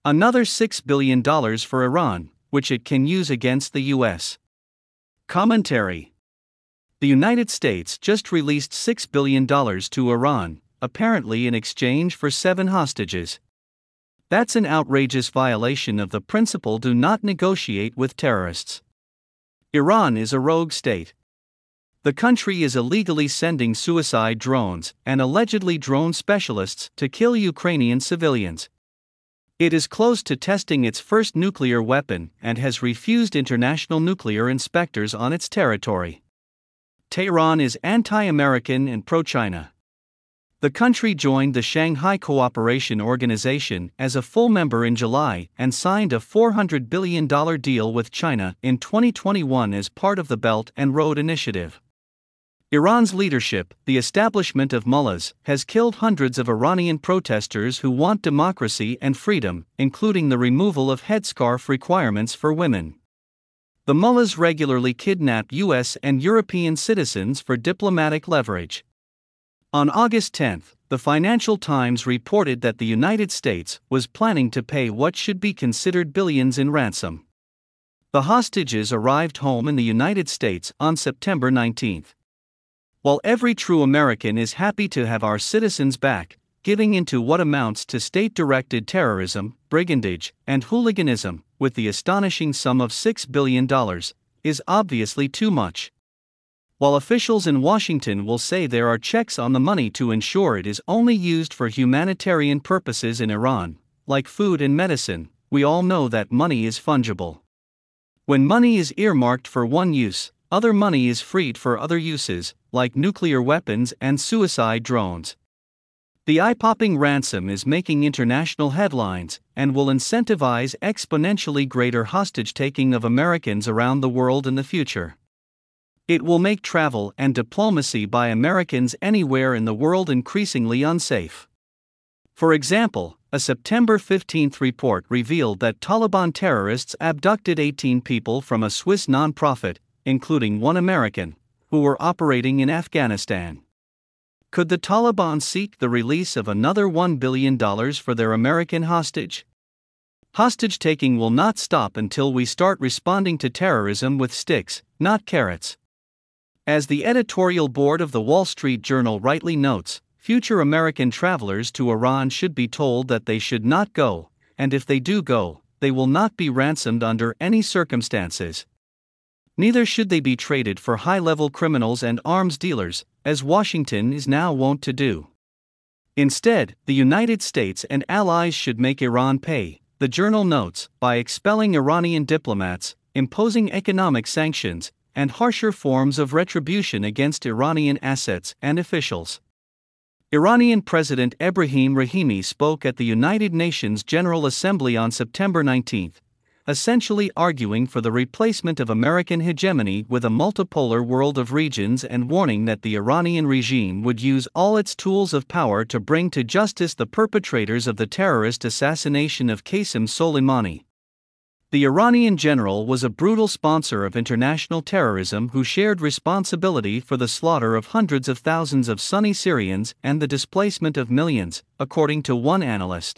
Another $6 billion for Iran, which it can use against the U.S. Commentary. The United States just released $6 billion to Iran, apparently in exchange for 7 hostages. That's an outrageous violation of the principle do not negotiate with terrorists. Iran is a rogue state. The country is illegally sending suicide drones and allegedly drone specialists to kill Ukrainian civilians. It is close to testing its first nuclear weapon and has refused international nuclear inspectors on its territory. Tehran is anti-American and pro-China. The country joined the Shanghai Cooperation Organization as a full member in July and signed a $400 billion deal with China in 2021 as part of the Belt and Road Initiative. Iran's leadership, the establishment of mullahs, has killed hundreds of Iranian protesters who want democracy and freedom, including the removal of headscarf requirements for women. The mullahs regularly kidnap U.S. and European citizens for diplomatic leverage. On August 10, the Financial Times reported that the United States was planning to pay what should be considered billions in ransom. The hostages arrived home in the United States on September 19. While every true American is happy to have our citizens back, giving into what amounts to state-directed terrorism, brigandage, and hooliganism, with the astonishing sum of $6 billion, is obviously too much. While officials in Washington will say there are checks on the money to ensure it is only used for humanitarian purposes in Iran, like food and medicine, we all know that money is fungible. When money is earmarked for one use, other money is freed for other uses, like nuclear weapons and suicide drones. The eye-popping ransom is making international headlines and will incentivize exponentially greater hostage-taking of Americans around the world in the future. It will make travel and diplomacy by Americans anywhere in the world increasingly unsafe. For example, a September 15 report revealed that Taliban terrorists abducted 18 people from a Swiss nonprofit, including one American, who were operating in Afghanistan. Could the Taliban seek the release of another $1 billion for their American hostage? Hostage-taking will not stop until we start responding to terrorism with sticks, not carrots. As the editorial board of the Wall Street Journal rightly notes, future American travelers to Iran should be told that they should not go, and if they do go, they will not be ransomed under any circumstances. Neither should they be traded for high-level criminals and arms dealers, as Washington is now wont to do. Instead, the United States and allies should make Iran pay, the journal notes, by expelling Iranian diplomats, imposing economic sanctions, and harsher forms of retribution against Iranian assets and officials. Iranian President Ebrahim Rahimi spoke at the United Nations General Assembly on September 19, essentially arguing for the replacement of American hegemony with a multipolar world of regions and warning that the Iranian regime would use all its tools of power to bring to justice the perpetrators of the terrorist assassination of Qasem Soleimani. The Iranian general was a brutal sponsor of international terrorism who shared responsibility for the slaughter of hundreds of thousands of Sunni Syrians and the displacement of millions, according to one analyst.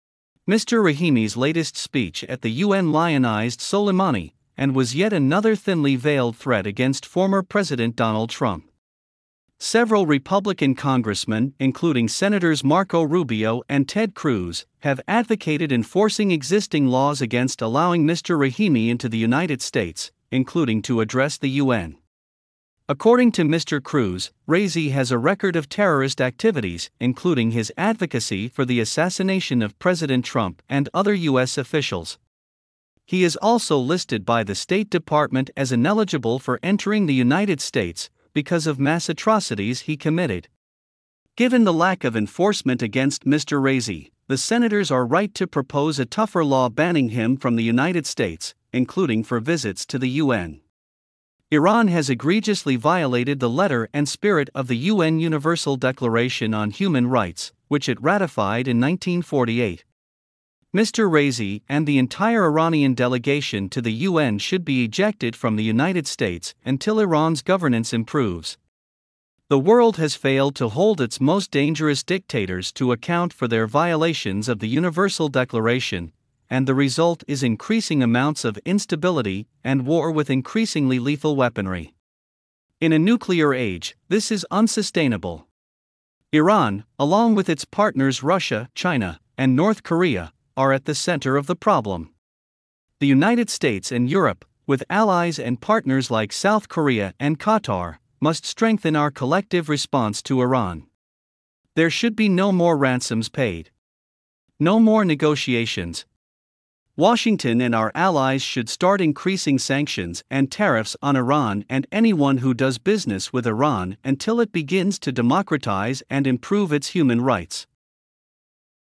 Mr. Rahimi's latest speech at the UN lionized Soleimani, and was yet another thinly veiled threat against former President Donald Trump. Several Republican congressmen, including Senators Marco Rubio and Ted Cruz, have advocated enforcing existing laws against allowing Mr. Rahimi into the United States, including to address the UN. According to Mr. Cruz, Raisi has a record of terrorist activities, including his advocacy for the assassination of President Trump and other U.S. officials. He is also listed by the State Department as ineligible for entering the United States because of mass atrocities he committed. Given the lack of enforcement against Mr. Raisi, the senators are right to propose a tougher law banning him from the United States, including for visits to the UN. Iran has egregiously violated the letter and spirit of the UN Universal Declaration on Human Rights, which it ratified in 1948. Mr. Raisi and the entire Iranian delegation to the UN should be ejected from the United States until Iran's governance improves. The world has failed to hold its most dangerous dictators to account for their violations of the Universal Declaration, and the result is increasing amounts of instability and war with increasingly lethal weaponry. In a nuclear age, this is unsustainable. Iran, along with its partners Russia, China, and North Korea, are at the center of the problem. The United States and Europe, with allies and partners like South Korea and Qatar, must strengthen our collective response to Iran. There should be no more ransoms paid. No more negotiations. Washington and our allies should start increasing sanctions and tariffs on Iran and anyone who does business with Iran until it begins to democratize and improve its human rights.